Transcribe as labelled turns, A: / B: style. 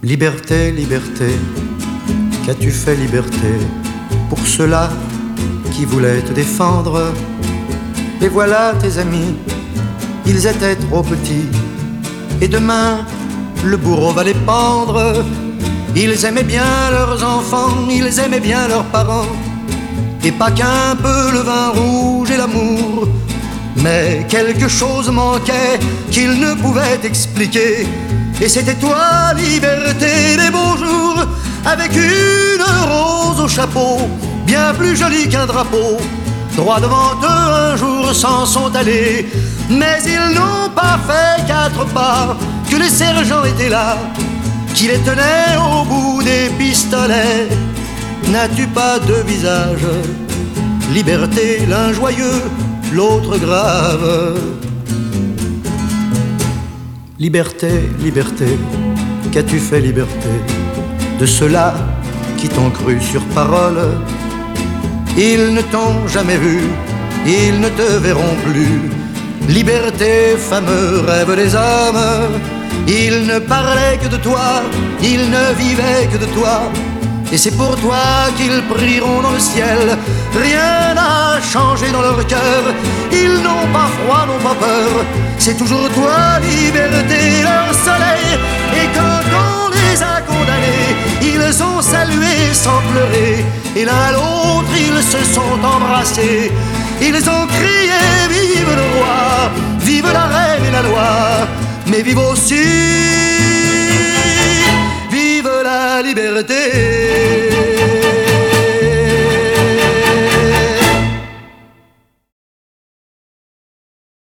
A: Liberté, liberté, qu'as-tu fait liberté pour ceux-là qui voulaient te défendre? Et voilà tes amis, ils étaient trop petits, et demain le bourreau va les pendre. Ils aimaient bien leurs enfants, ils aimaient bien leurs parents, et pas qu'un peu le vin rouge et l'amour. Mais quelque chose manquait qu'ils ne pouvaient expliquer, et c'était toi, liberté, des beaux jours, avec une rose au chapeau, bien plus jolie qu'un drapeau. Droit devant eux un jour s'en sont allés, mais ils n'ont pas fait 4 pas, que les sergents étaient là, qui les tenaient au bout des pistolets. N'as-tu pas de visage, liberté, l'un joyeux, l'autre grave? Liberté, liberté, qu'as-tu fait liberté de ceux-là qui t'ont cru sur parole? Ils ne t'ont jamais vu, ils ne te verront plus. Liberté, fameux rêve des hommes, ils ne parlaient que de toi, ils ne vivaient que de toi. Et c'est pour toi qu'ils prieront dans le ciel. Rien n'a changé dans leur cœur, ils n'ont pas froid, n'ont pas peur. C'est toujours toi, liberté, leur soleil. Et quand on les a condamnés, ils ont salué sans pleurer. Et l'un à l'autre, ils se sont embrassés. Ils ont crié vive le roi, vive la reine et la loi, mais vive aussi, vive la liberté.